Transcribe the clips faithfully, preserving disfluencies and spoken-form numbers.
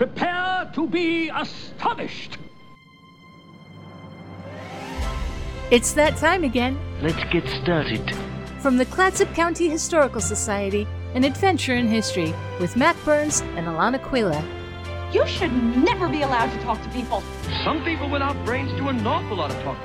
Prepare to be astonished. It's that time again. Let's get started. From the Clatsop County Historical Society, an adventure in history with Mac Burns and Alana Quila. You should never be allowed to talk to people. Some people without brains do an awful lot of talking.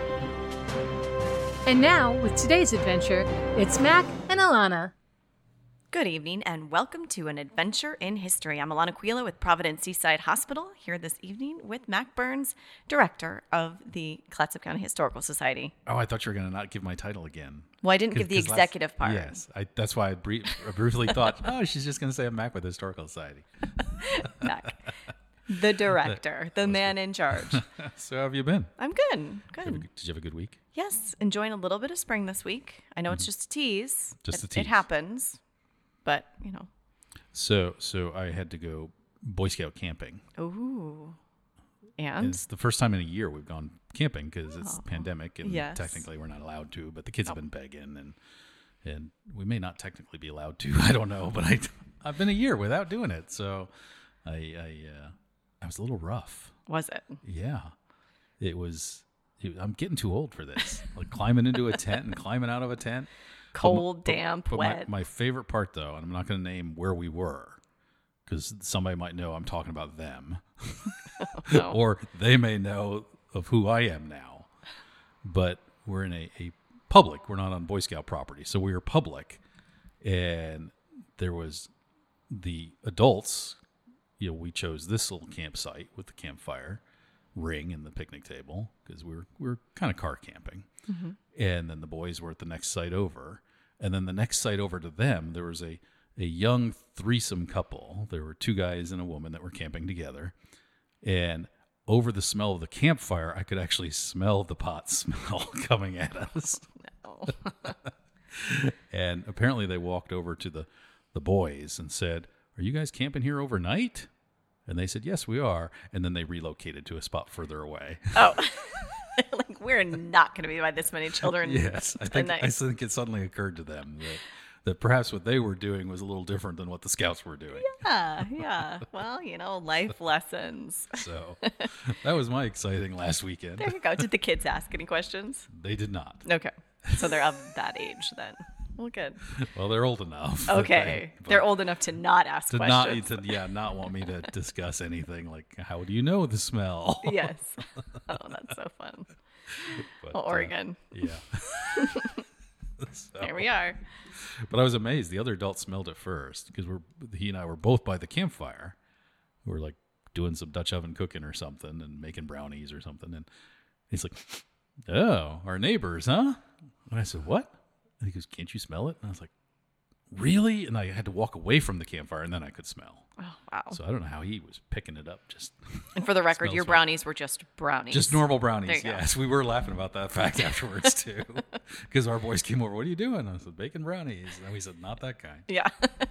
And now, with today's adventure, it's Mac and Alana. Good evening and welcome to an adventure in history. I'm Alana Quila with Providence Seaside Hospital here this evening with Mac Burns, director of the Clatsop County Historical Society. Oh, I thought you were going to not give my title again. Well, I didn't give the executive last, part. Yes, I, that's why I, brief, I briefly thought, oh, she's just going to say I'm Mac with the Historical Society. Mac, the director, the man in charge. So how have you been? I'm good. Good. Did you, have a, did you have a good week? Yes, enjoying a little bit of spring this week. I know mm-hmm. it's just a tease. Just it, a tease. It happens. But, you know. So so I had to go Boy Scout camping. Ooh. And? It's the first time in a year we've gone camping because it's oh. the pandemic. And yes. technically we're not allowed to, but the kids oh. have been begging. And and we may not technically be allowed to. I don't know. But I, I've been a year without doing it. So I, I, uh, I was a little rough. Was it? Yeah. It was. It, I'm getting too old for this. Like climbing into a tent and climbing out of a tent. Cold, but, damp, but, but wet. My, my favorite part, though, and I'm not going to name where we were, because somebody might know I'm talking about them, no. or they may know of who I am now. But we're in a, a public. We're not on Boy Scout property, so we were public, and there was the adults. You know, we chose this little campsite with the campfire ring and the picnic table because we were we were kind of car camping. Mm-hmm. And then the boys were at the next site over. And then the next site over to them, there was a, a young threesome couple. There were two guys and a woman that were camping together. And over the smell of the campfire, I could actually smell the pot smell coming at us. No. And apparently they walked over to the, the boys and said, "Are you guys camping here overnight?" And they said, "Yes, we are." And then they relocated to a spot further away. Oh. Like, we're not going to be by this many children. Yes, I think night. I think it suddenly occurred to them that, that perhaps what they were doing was a little different than what the scouts were doing. Yeah, yeah. Well, you know, life lessons. So that was my exciting last weekend. There you go. Did the kids ask any questions? They did not. Okay. So they're of that age then. Well, good. Well, they're old enough. Okay. They, they're old enough to not ask to questions. Not, to, yeah, not want me to discuss anything like, how do you know the smell? Yes. Oh, that's so fun. But, well, Oregon. Uh, yeah. So, here we are. But I was amazed. The other adults smelled it first because we're he and I were both by the campfire. We were like doing some Dutch oven cooking or something and making brownies or something. And he's like, "Oh, our neighbors, huh?" And I said, "What?" And he goes, "Can't you smell it?" And I was like, "Really?" And I had to walk away from the campfire and then I could smell. Oh, wow. So I don't know how he was picking it up. Just And for the record, your smell. brownies were just brownies. Just normal brownies, There you yes. go. We were laughing about that fact afterwards, too. Because our boys came over, "What are you doing?" I said, "Bacon brownies." And we said, "Not that kind." Yeah.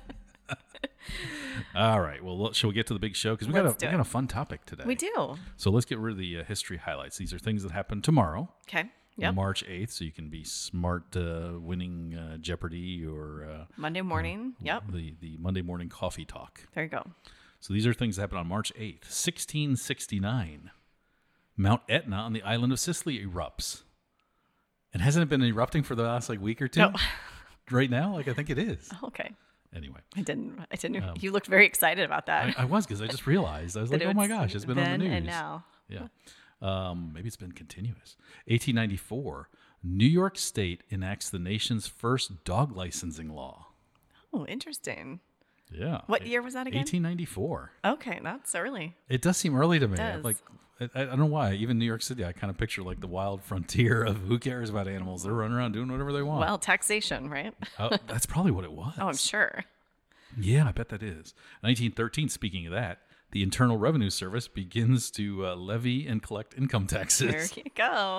All right. Well, shall we get to the big show? Because we, got a, we got a fun topic today. We do. So let's get rid of the uh, history highlights. These are things that happened tomorrow. Okay. Yep. March eighth, so you can be smart uh, winning uh, Jeopardy or uh, Monday morning. uh, Yep. the, the Monday morning coffee talk. There you go. So these are things that happened on March eighth, sixteen sixty-nine. Mount Etna on the island of Sicily erupts. And hasn't it been erupting for the last like week or two? No. Right now? Like I think it is. Okay. Anyway. I didn't. I didn't. Um, you looked very excited about that. I, I was because I just realized. I was That like, it oh my was gosh, it's been on the then news. and now. Yeah. Um, maybe it's been continuous. eighteen ninety-four, New York State enacts the nation's first dog licensing law. Oh, interesting. Yeah. What year was that again? eighteen ninety-four. Okay, that's early. It does seem early to me. It does. Like, I, I don't know why. Even New York City, I kind of picture like the wild frontier of who cares about animals. They're running around doing whatever they want. Well, taxation, right? Oh, that's probably what it was. Oh, I'm sure. Yeah, I bet that is. nineteen thirteen, speaking of that, the Internal Revenue Service begins to uh, levy and collect income taxes. There you go.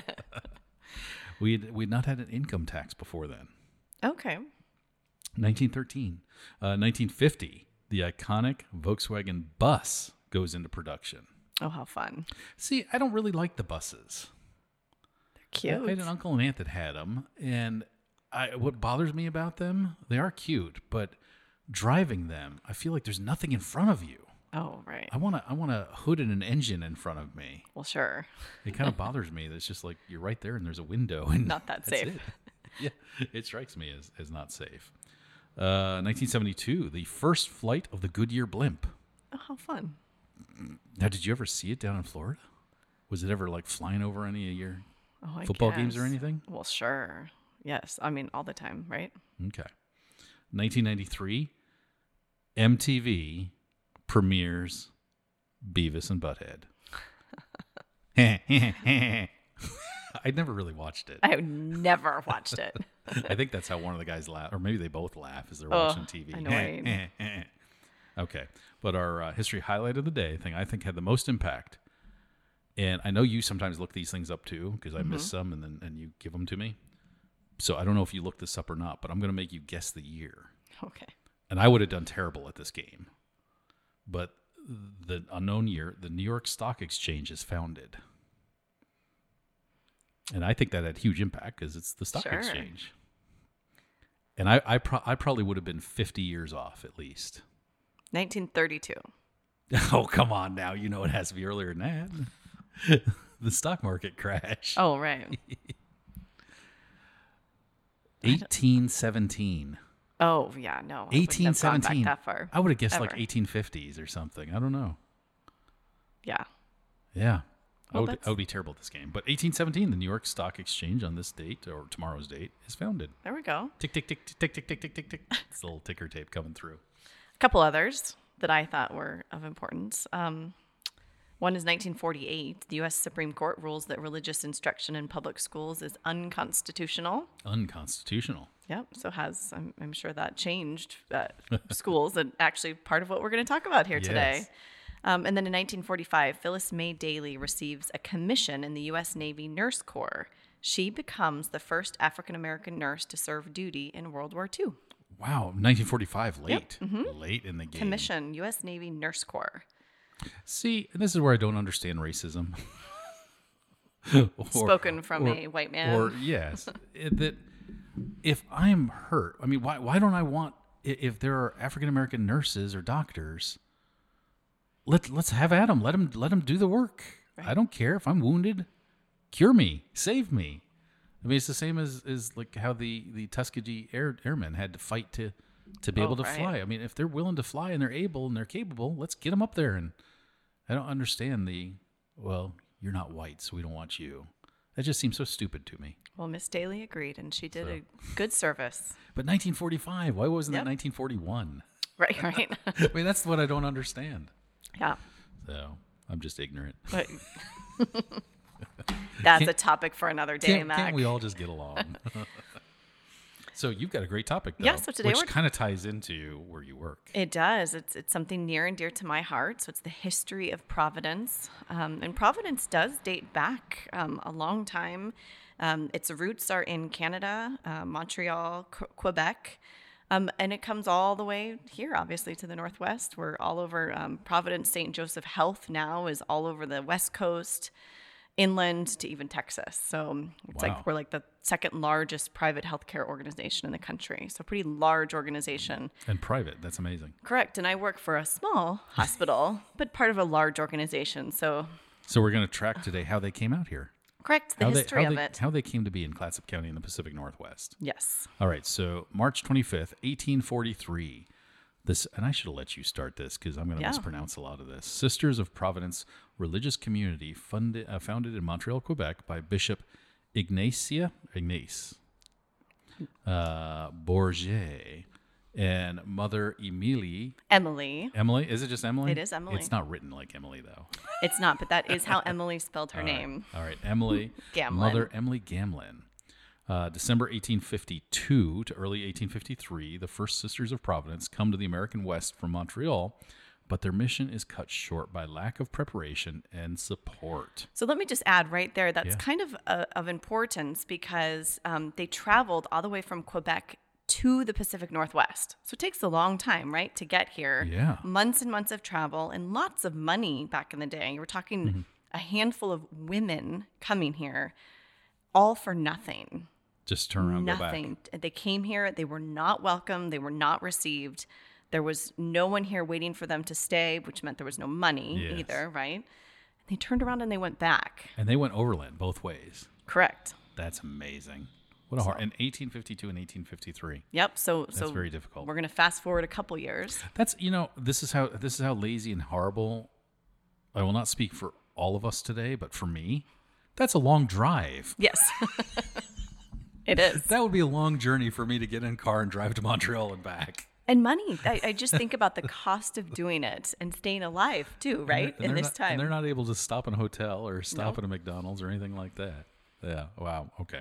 We'd, we'd not had an income tax before then. Okay. nineteen thirteen. Uh, nineteen fifty, the iconic Volkswagen bus goes into production. Oh, how fun. See, I don't really like the buses. They're cute. I had an uncle and aunt that had them, and I, what bothers me about them, they are cute, but driving them, I feel like there's nothing in front of you. Oh, right. I want to I want a hood and an engine in front of me. Well, sure. It kind of bothers me that it's just like you're right there and there's a window and Not that that's safe. it. Yeah, it strikes me as, as not safe. Uh, nineteen seventy-two, the first flight of the Goodyear blimp. Oh, how fun. Now, did you ever see it down in Florida? Was it ever like flying over any of your Oh, I football games or guess. anything? Well, sure. Yes. I mean, all the time, right? Okay. nineteen ninety-three, M T V premieres Beavis and Butthead. I never really watched it. I have never watched it. I think that's how one of the guys laugh, or maybe they both laugh as they're Oh, watching T V. annoying. Okay, but our uh, history highlight of the day thing I think had the most impact, and I know you sometimes look these things up too because I Mm-hmm. miss some, and then and you give them to me. So I don't know if you looked this up or not, but I'm going to make you guess the year. Okay. And I would have done terrible at this game, but the unknown year, the New York Stock Exchange is founded. And I think that had huge impact because it's the stock Sure. exchange. And I I, pro- I probably would have been fifty years off at least. nineteen thirty-two. Oh, come on now. You know it has to be earlier than that. The stock market crash. Oh, right. eighteen seventeen. Oh, yeah, no. I wouldn't have eighteen gone back seventeen. that far. I would have guessed like ever. eighteen fifties or something. I don't know. Yeah. Yeah. I, Well, would, that's- I would be terrible at this game. But eighteen seventeen, the New York Stock Exchange on this date, or tomorrow's date, is founded. There we go. Tick, tick, tick, tick, tick, tick, tick, tick, tick. It's a little ticker tape coming through. A couple others that I thought were of importance. Um, one is nineteen forty-eight. The U S Supreme Court rules that religious instruction in public schools is unconstitutional. Unconstitutional. Yep. So has I'm, I'm sure that changed uh, schools, and actually part of what we're going to talk about here today. Yes. Um, and then in nineteen forty-five, Phyllis May Daly receives a commission in the U S Navy Nurse Corps. She becomes the first African American nurse to serve duty in World War Two. Wow. nineteen forty-five, late. Mm-hmm. Late in the game. Commission, U S Navy Nurse Corps. See, this is where I don't understand racism. Or- Spoken from or- a white man. Or, yes. it- that if I'm hurt, I mean, why, why don't I want, i- if there are African American nurses or doctors, let, let's have at them. Let them, let them do the work. I don't care if I'm wounded. Cure me. Save me. I mean, it's the same as, as like how the, the Tuskegee air, airmen had to fight to, to be Oh, able to right. fly. I mean, if they're willing to fly and they're able and they're capable, let's get them up there. And I don't understand the, well, you're not white, so we don't want you. That just seems so stupid to me. Well, Miss Daly agreed, and she did a good service. But nineteen forty-five, why wasn't Yep. that nineteen forty-one? Right, right. I mean, that's what I don't understand. Yeah. So I'm just ignorant. But that's a Can't- topic for another day, Can't, Mac. can't we all just get along? So you've got a great topic, though, Yeah, so today which we're- kind of ties into where you work. It does. It's it's something near and dear to my heart. So it's the history of Providence, um, and Providence does date back um, a long time. Um, its roots are in Canada, uh, Montreal, Qu- Quebec, um, and it comes all the way here, obviously, to the northwest. We're all over um, Providence. Saint Joseph Health now is all over the West Coast, inland to even Texas. So it's Wow. like we're like the second largest private healthcare organization in the country. So pretty large organization. And private, that's amazing. Correct. And I work for a small hospital, but part of a large organization. So, So we're going to track today how they came out here. correct. The how history they, how of they, it. How they came to be in Clatsop County in the Pacific Northwest. Yes. All right, so March twenty-fifth, eighteen forty-three. This, and I should have let you start this because I'm going to Yeah. mispronounce a lot of this. Sisters of Providence religious community funded, uh, founded in Montreal, Quebec by Bishop Ignacia Ignace uh, Bourget and Mother Emilie. Emily. Emily? Is it just Emily? It is Emily. It's not written like Emily, though. It's not, but that is how Emily spelled her All right. name. All right, Emily. Gamlin. Mother Emily Gamlin. Uh, December eighteen fifty-two to early eighteen fifty-three, the First Sisters of Providence come to the American West from Montreal, but their mission is cut short by lack of preparation and support. So let me just add right there, that's Yeah. kind of uh, of importance because um, they traveled all the way from Quebec to the Pacific Northwest. So it takes a long time, right, to get here. Yeah. Months and months of travel and lots of money back in the day. We're talking Mm-hmm. a handful of women coming here, all for nothing. Just turn around, Nothing. go back. They came here. They were not welcome. They were not received. There was no one here waiting for them to stay, which meant there was no money Yes. either, right? They turned around and they went back. And they went overland both ways. Correct. That's amazing. What a hard. In eighteen fifty-two and eighteen fifty-three. Yep. So That's so very difficult. We're going to fast forward a couple years. That's, you know, this is how this is how lazy and horrible. I will not speak for all of us today, but for me, that's a long drive. Yes. It is. That would be a long journey for me to get in a car and drive to Montreal and back. And money. I, I just think about the cost of doing it and staying alive too, right? And they're- In and this not, time. And they're not able to stop in a hotel or stop No. at a McDonald's or anything like that. Yeah. Wow. Okay.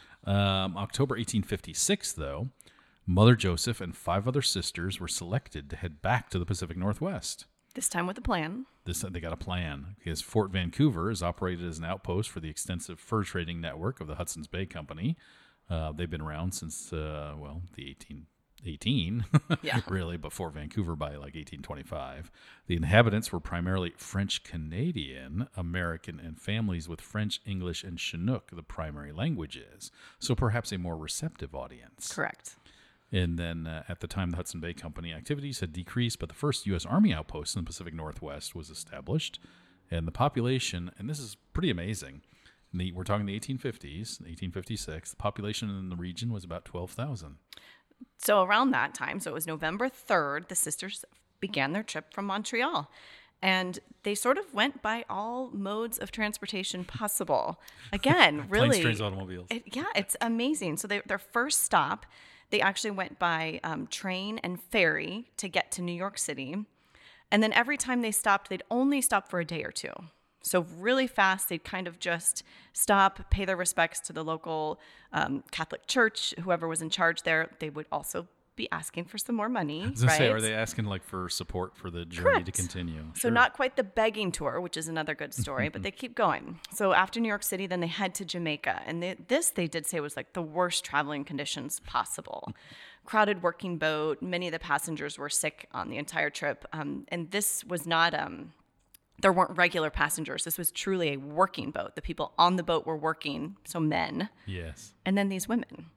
Um, October eighteen fifty-six, though, Mother Joseph and five other sisters were selected to head back to the Pacific Northwest. This time with a plan. This they got a plan because Fort Vancouver is operated as an outpost for the extensive fur trading network of the Hudson's Bay Company. Uh, they've been around since uh, well the eighteen eighteen, Yeah. really, but Fort Vancouver by like eighteen twenty-five. The inhabitants were primarily French Canadian American and families with French, English, and Chinook the primary languages. So perhaps a more receptive audience. Correct. And then uh, at the time, the Hudson Bay Company activities had decreased, but the first U S Army outpost in the Pacific Northwest was established. And the population, and this is pretty amazing, in the, we're talking the eighteen fifties, eighteen fifty-six, the population in the region was about twelve thousand. So around that time, so it was November third, the sisters began their trip from Montreal. And they sort of went by all modes of transportation possible. Again, really. Planes, trains, automobiles. It, yeah, it's amazing. So they, their first stop, they actually went by um, train and ferry to get to New York City. And then every time they stopped, they'd only stop for a day or two. So really fast, they'd kind of just stop, pay their respects to the local um, Catholic church, whoever was in charge there. They would also be asking for some more money, I was gonna right? say, are they asking like for support for the journey Correct. to continue? So not quite the begging tour, which is another good story, but they keep going. So after New York City, then they head to Jamaica. And they, this, they did say, was like the worst traveling conditions possible. Crowded working boat. Many of the passengers were sick on the entire trip. Um, and this was not... Um, There weren't regular passengers. This was truly a working boat. The people on the boat were working, so men, Yes. and then these women.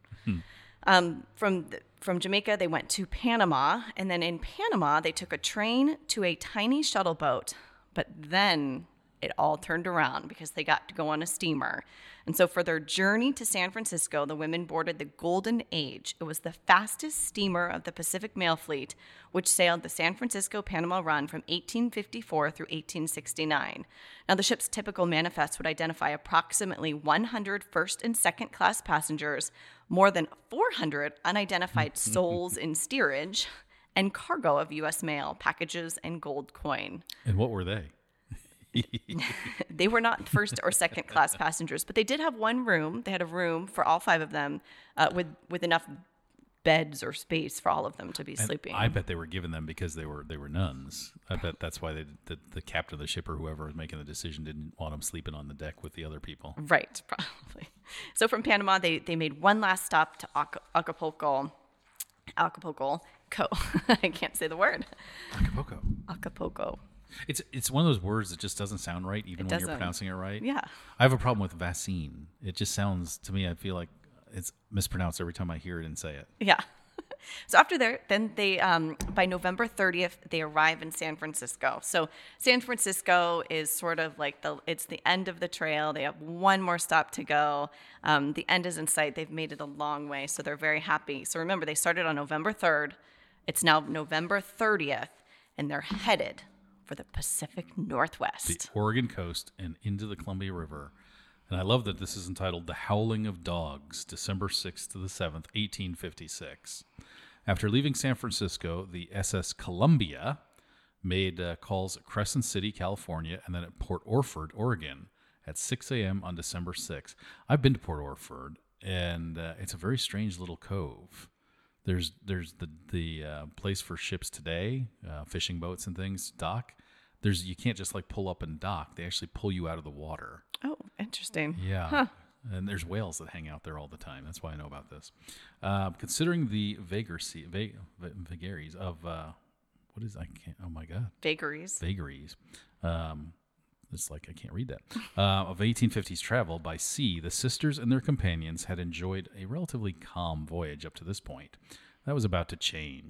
Um, from the, from Jamaica, they went to Panama, and then in Panama, they took a train to a tiny shuttle boat. But then it all turned around because they got to go on a steamer. And so for their journey to San Francisco, the women boarded the Golden Age. It was the fastest steamer of the Pacific Mail Fleet, which sailed the San Francisco-Panama run from eighteen fifty-four through eighteen sixty-nine. Now, the ship's typical manifest would identify approximately one hundred first and second class passengers, more than four hundred unidentified souls in steerage, and cargo of U S mail, packages, and gold coin. And what were they? They were not first or second class passengers, but they did have one room. They had a room for all five of them uh, with, with enough beds or space for all of them to be And sleeping. I bet they were given them because they were they were nuns. I bet that's why they, the the captain of the ship or whoever was making the decision didn't want them sleeping on the deck with the other people. Right, probably. So from Panama, they, they made one last stop to Ac- Acapulco. Acapulco. Co- I can't say the word. Acapulco. Acapulco. It's it's one of those words that just doesn't sound right, even It when you're doesn't. pronouncing it right. Yeah. I have a problem with Vaccine. It just sounds to me. I feel like it's mispronounced every time I hear it and say it. Yeah. So after there, then they, um, by November thirtieth, they arrive in San Francisco. So San Francisco is sort of like the, it's the end of the trail. They have one more stop to go. Um, the end is in sight. They've made it a long way. So they're very happy. So remember, they started on November third. It's now November thirtieth, and they're headed for the Pacific Northwest. The Oregon coast and into the Columbia River. And I love that this is entitled The Howling of Dogs, December sixth to the seventh, eighteen fifty-six. After leaving San Francisco, the S S Columbia made uh, calls at Crescent City, California, and then at Port Orford, Oregon, at six a.m. on December sixth. I've been to Port Orford, and uh, it's a very strange little cove. There's there's the the uh, place for ships today, uh, fishing boats and things, dock. There's you can't just like pull up and dock. They actually pull you out of the water. Oh, interesting. Yeah. Huh. And there's whales that hang out there all the time. That's why I know about this. Uh, considering the vagaries, va- vagaries of, uh, what is, I can't, oh my God. Vagaries. Vagaries. Um, it's like, I can't read that. Uh, of eighteen fifties travel by sea, the sisters and their companions had enjoyed a relatively calm voyage up to this point. That was about to change.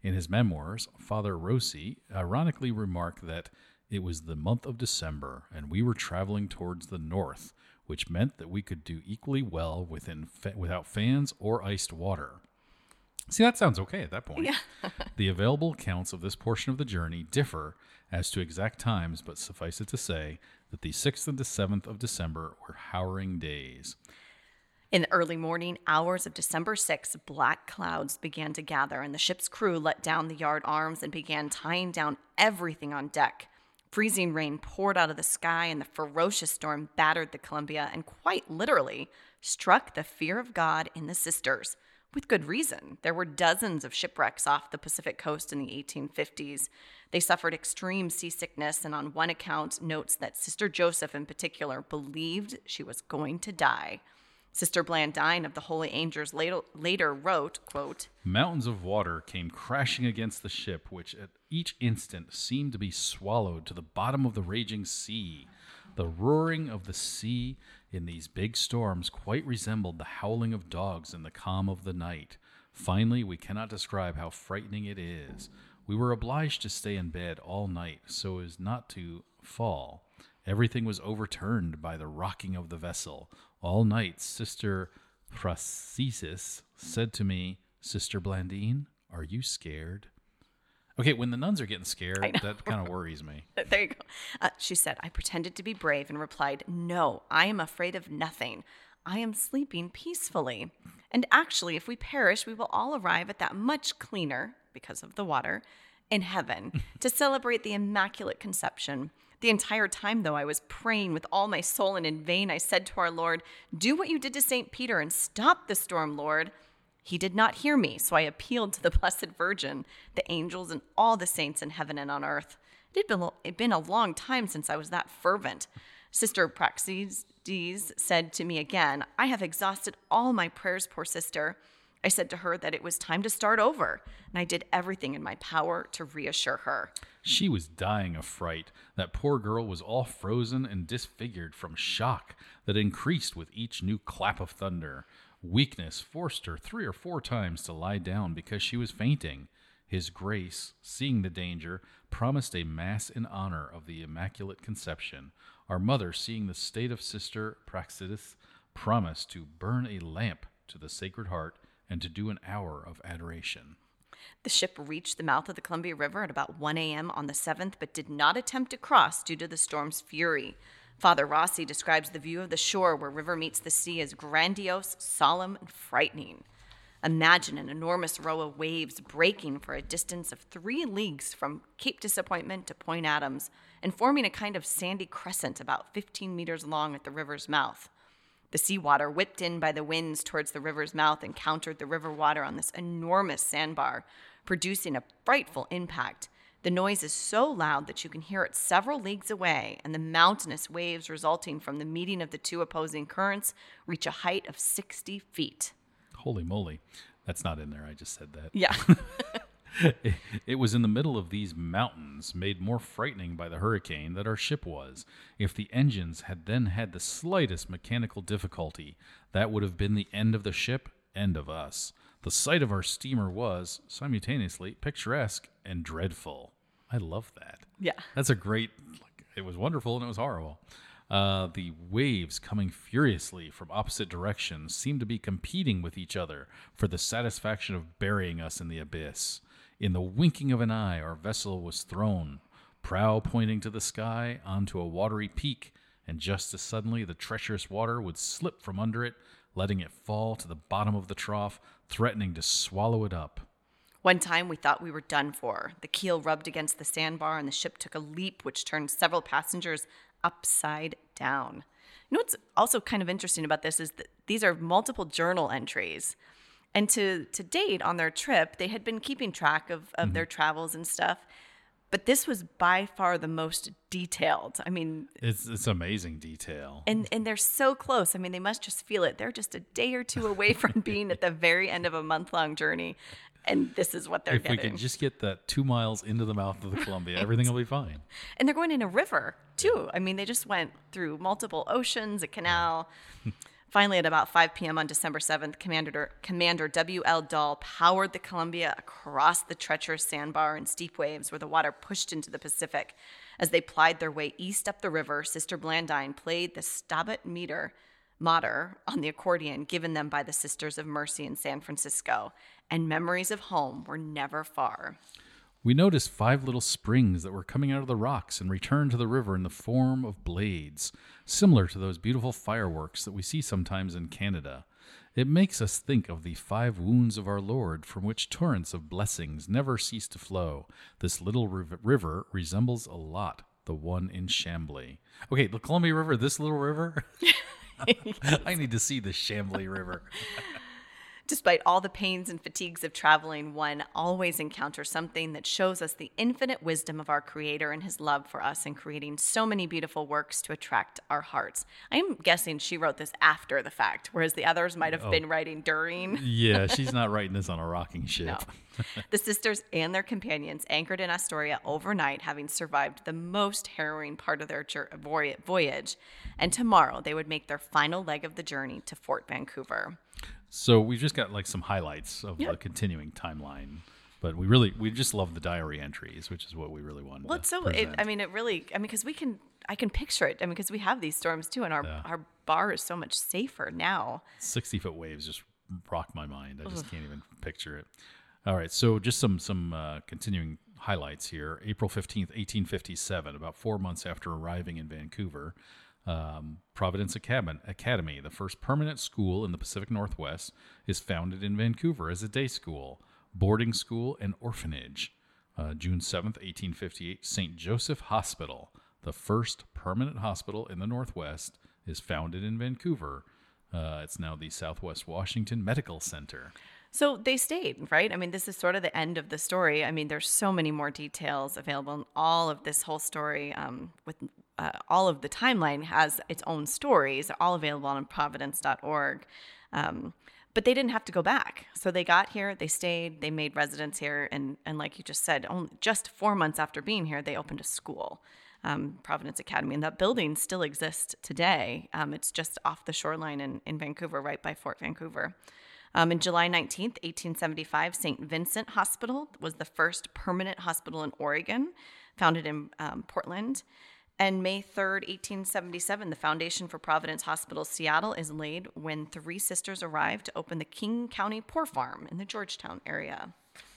In his memoirs, Father Rossi ironically remarked that it was the month of December and we were traveling towards the north, which meant that we could do equally well within fa- without fans or iced water. See, that sounds okay at that point. Yeah. The available accounts of this portion of the journey differ as to exact times, but suffice it to say that the sixth and the seventh of December were harrowing days. In the early morning hours of December sixth, black clouds began to gather, and the ship's crew let down the yard arms and began tying down everything on deck. Freezing rain poured out of the sky, and the ferocious storm battered the Columbia and quite literally struck the fear of God in the sisters. With good reason. There were dozens of shipwrecks off the Pacific coast in the eighteen fifties. They suffered extreme seasickness, and on one account notes that Sister Joseph in particular believed she was going to die. Sister Blandine of the Holy Angels later, later wrote, quote, "Mountains of water came crashing against the ship, which at each instant seemed to be swallowed to the bottom of the raging sea. The roaring of the sea in these big storms quite resembled the howling of dogs in the calm of the night. Finally, we cannot describe how frightening it is. We were obliged to stay in bed all night so as not to fall. Everything was overturned by the rocking of the vessel. All night, Sister Phrasesis said to me, 'Sister Blandine, are you scared?'" Okay, when the nuns are getting scared, that kind of worries me. There you go. Uh, she said, "I pretended to be brave and replied, 'No, I am afraid of nothing. I am sleeping peacefully. And actually, if we perish, we will all arrive at that much cleaner, because of the water, in heaven to celebrate the Immaculate Conception.' The entire time, though, I was praying with all my soul, and in vain I said to our Lord, 'Do what you did to Saint Peter and stop the storm, Lord.' He did not hear me, so I appealed to the Blessed Virgin, the angels, and all the saints in heaven and on earth. It had been, it'd been a long time since I was that fervent. Sister Praxedes said to me again, 'I have exhausted all my prayers, poor sister.' I said to her that it was time to start over, and I did everything in my power to reassure her." She was dying of fright. That poor girl was all frozen and disfigured from shock that increased with each new clap of thunder. Weakness forced her three or four times to lie down because she was fainting. His Grace, seeing the danger, promised a mass in honor of the Immaculate Conception. Our mother, seeing the state of Sister Praxedes, promised to burn a lamp to the Sacred Heart and to do an hour of adoration. The ship reached the mouth of the Columbia River at about one a.m. on the seventh, but did not attempt to cross due to the storm's fury. Father Rossi describes the view of the shore where river meets the sea as grandiose, solemn, and frightening. Imagine an enormous row of waves breaking for a distance of three leagues from Cape Disappointment to Point Adams and forming a kind of sandy crescent about fifteen meters long at the river's mouth. The seawater, whipped in by the winds towards the river's mouth, encountered the river water on this enormous sandbar, producing a frightful impact. The noise is so loud that you can hear it several leagues away, and the mountainous waves resulting from the meeting of the two opposing currents reach a height of sixty feet. Holy moly. That's not in there. I just said that. Yeah. it, it was in the middle of these mountains, made more frightening by the hurricane, that our ship was. If the engines had then had the slightest mechanical difficulty, that would have been the end of the ship, end of us. The sight of our steamer was, simultaneously, picturesque and dreadful. I love that. Yeah. That's a great, like, it was wonderful and it was horrible. Uh, the waves coming furiously from opposite directions seemed to be competing with each other for the satisfaction of burying us in the abyss. In the winking of an eye, our vessel was thrown, prow pointing to the sky, onto a watery peak, and just as suddenly the treacherous water would slip from under it, letting it fall to the bottom of the trough, threatening to swallow it up. One time we thought we were done for. The keel rubbed against the sandbar and the ship took a leap which turned several passengers upside down. You know what's also kind of interesting about this is that these are multiple journal entries. And to, to date on their trip, they had been keeping track of, of mm-hmm. their travels and stuff. But this was by far the most detailed. I mean, it's it's amazing detail. And and they're so close. I mean, they must just feel it. They're just a day or two away from being at the very end of a month-long journey. And this is what they're if getting. If we can just get that two miles into the mouth of the Columbia, everything will be fine. And they're going in a river, too. I mean, they just went through multiple oceans, a canal. Finally, at about five p.m. on December seventh, Commander, Commander W L. Dahl powered the Columbia across the treacherous sandbar and steep waves where the water pushed into the Pacific. As they plied their way east up the river, Sister Blandine played the Stabat Mater, Mater on the accordion given them by the Sisters of Mercy in San Francisco, and memories of home were never far. We noticed five little springs that were coming out of the rocks and returned to the river in the form of blades, similar to those beautiful fireworks that we see sometimes in Canada. It makes us think of the five wounds of our Lord, from which torrents of blessings never cease to flow. This little riv- river resembles a lot the one in Chambly. Okay, the Columbia River, this little river? I need to see the Chambly River. Despite all the pains and fatigues of traveling, one always encounters something that shows us the infinite wisdom of our Creator and his love for us in creating so many beautiful works to attract our hearts. I'm guessing she wrote this after the fact, whereas the others might have Oh. been writing during. Yeah, she's not writing this on a rocking ship. No. The sisters and their companions anchored in Astoria overnight, having survived the most harrowing part of their jour- voy- voyage. And tomorrow they would make their final leg of the journey to Fort Vancouver. So we just got like some highlights of Yeah. the continuing timeline, but we really we just love the diary entries, which is what we really wanted. Well, to it's so. It, present. I mean, it really. I mean, because we can. I can picture it. I mean, because we have these storms too, and our Yeah. our bar is so much safer now. sixty foot waves just rock my mind. I just can't even picture it. All right, so just some some uh, continuing highlights here. April fifteenth, eighteen fifty-seven, about four months after arriving in Vancouver, um, Providence Academy, Academy, the first permanent school in the Pacific Northwest, is founded in Vancouver as a day school, boarding school, and orphanage. Uh, June seventh, eighteen fifty-eight, Saint Joseph Hospital, the first permanent hospital in the Northwest, is founded in Vancouver. Uh, it's now the Southwest Washington Medical Center. So they stayed, right? I mean, this is sort of the end of the story. I mean, there's so many more details available in all of this whole story. Um, with uh, all of the timeline has its own stories, all available on providence dot org. Um, but they didn't have to go back. So they got here, they stayed, they made residence here, and and like you just said, only just four months after being here, they opened a school, um, Providence Academy, and that building still exists today. Um, it's just off the shoreline in, in Vancouver, right by Fort Vancouver. Um, in July nineteenth, eighteen seventy-five, Saint Vincent Hospital was the first permanent hospital in Oregon, founded in um, Portland. And May third, eighteen seventy-seven, the foundation for Providence Hospital Seattle is laid when three sisters arrived to open the King County Poor Farm in the Georgetown area.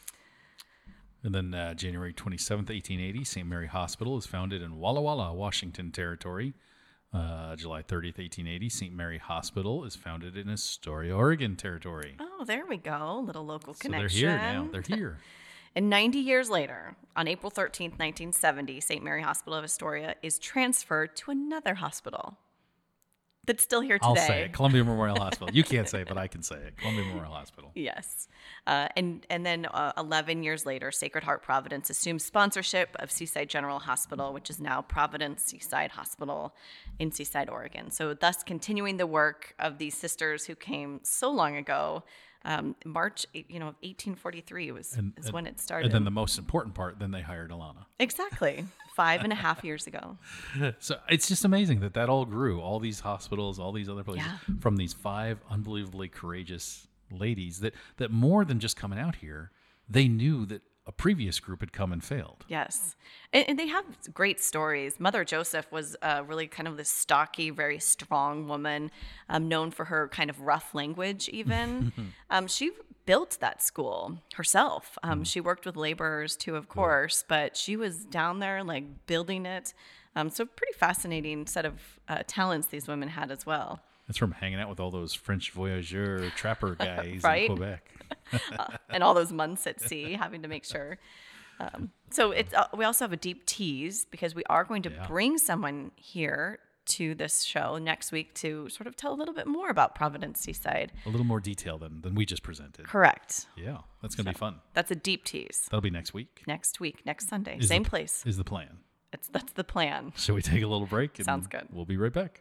And then uh, January twenty-seventh, eighteen eighty, Saint Mary Hospital is founded in Walla Walla, Washington Territory. Uh, July thirtieth, eighteen eighty, Saint Mary Hospital is founded in Astoria, Oregon Territory. Oh, there we go. Little local So connection. they're here now. They're here. And ninety years later, on April thirteenth, nineteen seventy, Saint Mary Hospital of Astoria is transferred to another hospital that's still here today. I'll say it. Columbia Memorial Hospital. You can't say it, but I can say it. Columbia Memorial Hospital. Yes. Uh, and, and then uh, eleven years later, Sacred Heart Providence assumes sponsorship of Seaside General Hospital, which is now Providence Seaside Hospital in Seaside, Oregon. So thus continuing the work of these sisters who came so long ago. Um, March, you know, eighteen forty-three was And, is and- when it started. And then the most important part, then they hired Alana. Exactly. Five and a half years ago. So it's just amazing that that all grew. All these hospitals, all these other places, Yeah. from these five unbelievably courageous ladies that, that more than just coming out here, they knew that a previous group had come and failed. Yes. And, and they have great stories. Mother Joseph was uh, really kind of this stocky, very strong woman, um, known for her kind of rough language even. um, she built that school herself. Um, she worked with laborers too, of course, but she was down there like building it. Um, so pretty fascinating set of uh, talents these women had as well. That's from hanging out with all those French voyageur trapper guys Right? in Quebec. And all those months at sea, having to make sure. Um, so it's uh, we also have a deep tease because we are going to Yeah. bring someone here to this show next week to sort of tell a little bit more about Providence Seaside. A little more detail than, than we just presented. Correct. Yeah, that's going to be fun. That's a deep tease. That'll be next week. Next week, next Sunday, Is same the, place. Is the plan. It's that's the plan. Shall we take a little break? And Sounds good. We'll be right back.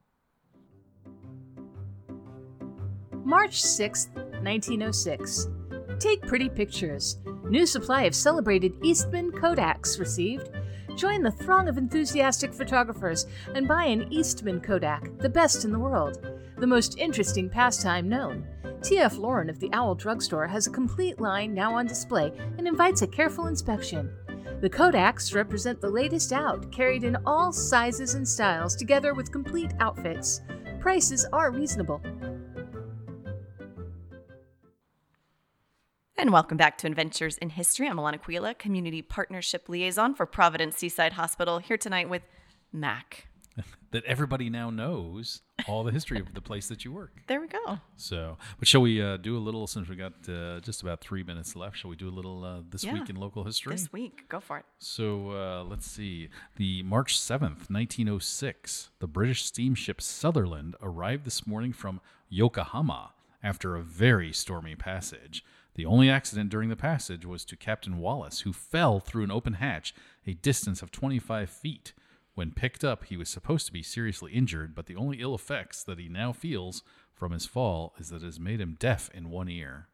March sixth, nineteen oh six. Take pretty pictures. New supply of celebrated Eastman Kodaks received. Join the throng of enthusiastic photographers and buy an Eastman Kodak, the best in the world. the most interesting pastime known. T F Lauren of the Owl Drugstore has a complete line now on display and invites a careful inspection. The Kodaks represent the latest out, carried in all sizes and styles, together with complete outfits. Prices are reasonable. And welcome back to Adventures in History. I'm Alana Quila, Community Partnership Liaison for Providence Seaside Hospital, here tonight with Mac. That everybody now knows all the history of the place that you work. There we go. So, but shall we uh, do a little, since we got uh, just about three minutes left, shall we do a little uh, This Yeah. Week in Local History? This week. Go for it. So uh, let's see. The March seventh, nineteen oh six, the British steamship Sutherland arrived this morning from Yokohama after a very stormy passage. The only accident during the passage was to Captain Wallace, who fell through an open hatch a distance of twenty-five feet. When picked up, he was supposed to be seriously injured, but the only ill effects that he now feels from his fall is that it has made him deaf in one ear.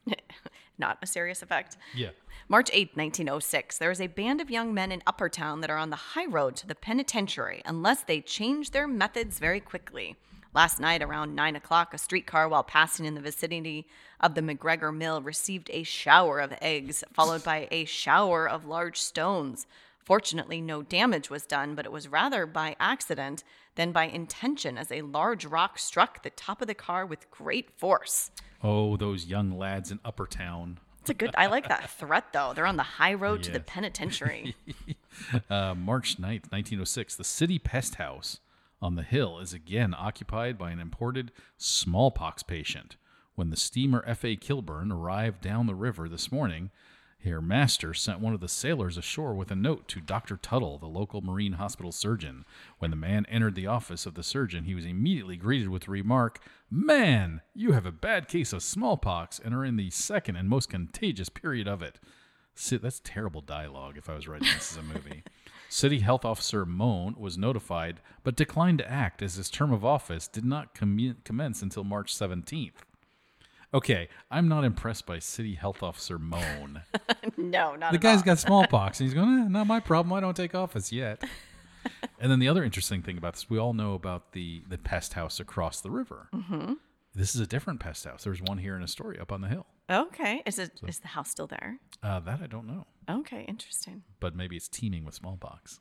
Not a serious effect. Yeah. March eighth, nineteen oh six, there is a band of young men in Upper Town that are on the high road to the penitentiary unless they change their methods very quickly. Last night, around nine o'clock, a streetcar, while passing in the vicinity of the McGregor Mill, received a shower of eggs, followed by a shower of large stones. Fortunately, no damage was done, but it was rather by accident than by intention, as a large rock struck the top of the car with great force. Oh, those young lads in Upper Town. It's a good, I like that threat, though. They're on the high road to Yeah. the penitentiary. uh, March ninth, nineteen oh six, the city pest house on the hill is again occupied by an imported smallpox patient. When the steamer F A Kilburn arrived down the river this morning, her master sent one of the sailors ashore with a note to Doctor Tuttle, the local marine hospital surgeon. When the man entered the office of the surgeon, he was immediately greeted with the remark, "Man, you have a bad case of smallpox and are in the second and most contagious period of it." See, that's terrible dialogue if I was writing this as a movie. City Health Officer Moan was notified, but declined to act as his term of office did not com- commence until March seventeenth. Okay, I'm not impressed by City Health Officer Moan. No, not The at guy's all. got smallpox, and he's going, eh, not my problem. I don't take office yet. And then the other interesting thing about this, we all know about the, the pest house across the river. Mm-hmm. This is a different pest house. There's one here in Astoria up on the hill. Okay. Is it is the house still there? Uh, that I don't know, Okay, interesting. but maybe it's teeming with smallpox.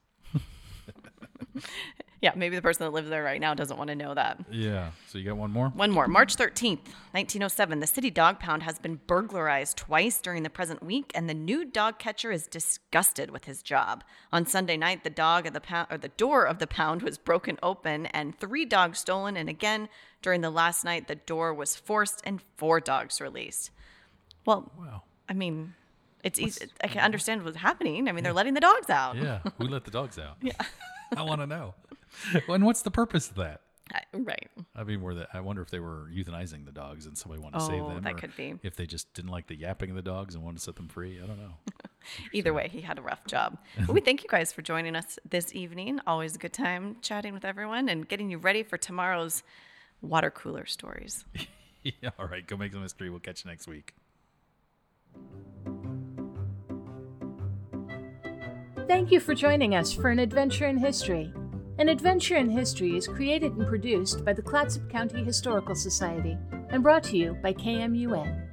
Yeah, maybe the person that lives there right now doesn't want to know that. Yeah. So you got one more? One more. March thirteenth, nineteen oh seven. The city dog pound has been burglarized twice during the present week, and the new dog catcher is disgusted with his job. On Sunday night, the dog of the pound, or the door of the pound was broken open and three dogs stolen. And again, during the last night, the door was forced and four dogs released. Well, Wow. I mean, it's easy. I can understand what's happening. I mean, they're letting the dogs out. Yeah. Who let the dogs out? Yeah. I want to know. And what's the purpose of that? I- Right. I mean, were the, I wonder if they were euthanizing the dogs and somebody wanted to save Oh, them. that or could be. If they just didn't like the yapping of the dogs and wanted to set them free. I don't know. Either way, he had a rough job. But we thank you guys for joining us this evening. Always a good time chatting with everyone and getting you ready for tomorrow's water cooler stories. Yeah, all right. Go make some history. We'll catch you next week. Thank you for joining us for An Adventure in History. An Adventure in History is created and produced by the Clatsop County Historical Society and brought to you by K M U N.